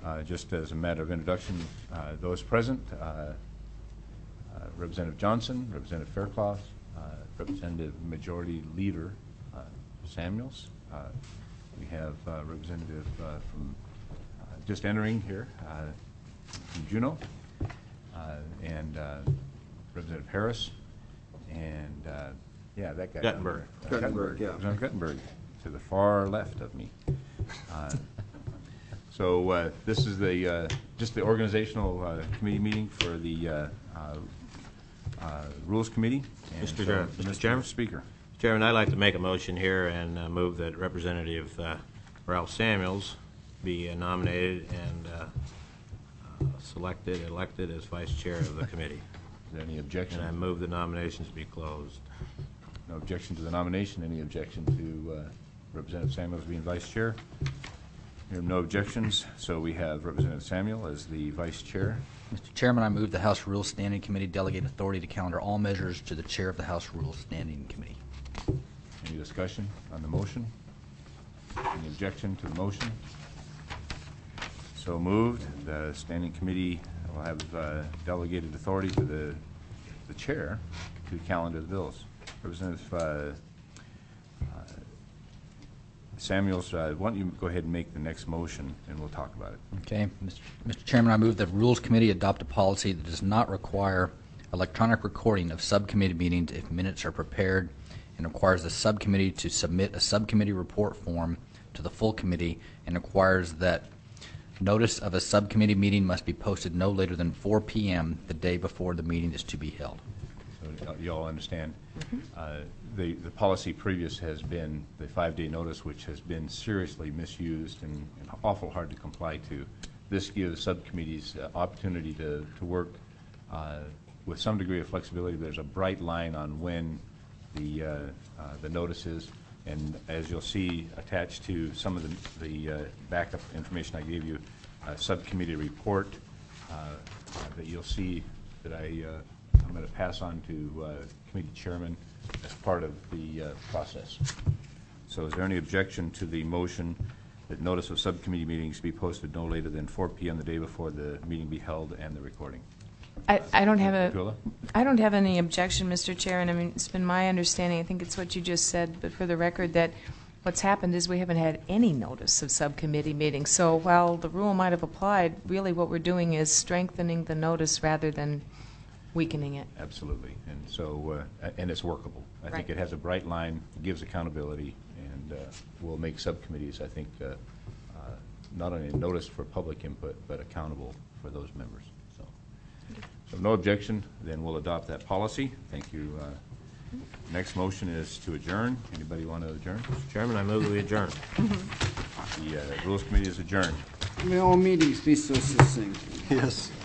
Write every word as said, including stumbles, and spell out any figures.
Uh, just as a matter of introduction, uh, those present, uh, uh, Representative Johnson, Representative Faircloth, uh, Representative Majority Leader uh, Samuels. Uh, we have uh, Representative uh, from uh, just entering here uh, from Juneau, uh, and uh, Representative Harris, and uh, yeah, that guy. Guttenberg. Uh, Guttenberg, yeah. Representative Guttenberg, to the far left of me. Uh, so uh, this is the uh, just the organizational uh, committee meeting for the uh, uh, uh, Rules Committee. And Mister so, Chair- Mister Chairman? Speaker. Chairman, I'd like to make a motion here and uh, move that Representative uh, Ralph Samuels be uh, nominated and uh, uh, selected, elected as Vice Chair of the committee. Is there any objection? And I move the nominations be closed. No objection to the nomination. Any objection to uh, Representative Samuels being Vice Chair? Here are no objections. So we have Representative Samuel as the Vice Chair. Mister Chairman, I move the House Rules Standing Committee delegate authority to calendar all measures to the Chair of the House Rules Standing Committee. Any discussion on the motion? Any objection to the motion? So moved. The Standing Committee will have uh, delegated authority to the, the Chair to calendar the bills. Representative uh, uh, Samuels, uh, why don't you go ahead and make the next motion, and we'll talk about it. Okay. Mister Chairman, I move that Rules Committee adopt a policy that does not require electronic recording of subcommittee meetings if minutes are prepared, and requires the subcommittee to submit a subcommittee report form to the full committee, and requires that notice of a subcommittee meeting must be posted no later than four p m the day before the meeting is to be held. So uh, you all understand. Mm-hmm. uh, the, the policy previous has been the five-day notice, which has been seriously misused and, and awful hard to comply to. This gives subcommittees uh, opportunity to, to work uh, with some degree of flexibility. There's a bright line on when the, uh, uh, the notice is, and as you'll see attached to some of the, the uh, backup information I gave you, a subcommittee report uh, uh, that you'll see that I, uh, I'm going to pass on to uh, committee chairman as part of the uh, process. So is there any objection to the motion that notice of subcommittee meetings be posted no later than four p m the day before the meeting be held and the recording? I, I don't have a Pula? I don't have any objection, Mister Chair, and I mean it's been my understanding, I think it's what you just said, but for the record, that what's happened is we haven't had any notice of subcommittee meetings. So while the rule might have applied, really what we're doing is strengthening the notice rather than weakening it. Absolutely, and so uh, and it's workable. I Right. think it has a bright line, gives accountability, and uh, will make subcommittees, I think, uh, uh, not only notice for public input, but accountable for those members. So, so no objection, then we'll adopt that policy. Thank you. Uh, next motion is to adjourn. Anybody want to adjourn? Mister Chairman, I move that we adjourn. The uh, Rules Committee is adjourned. May all meetings be so succinct. Yes.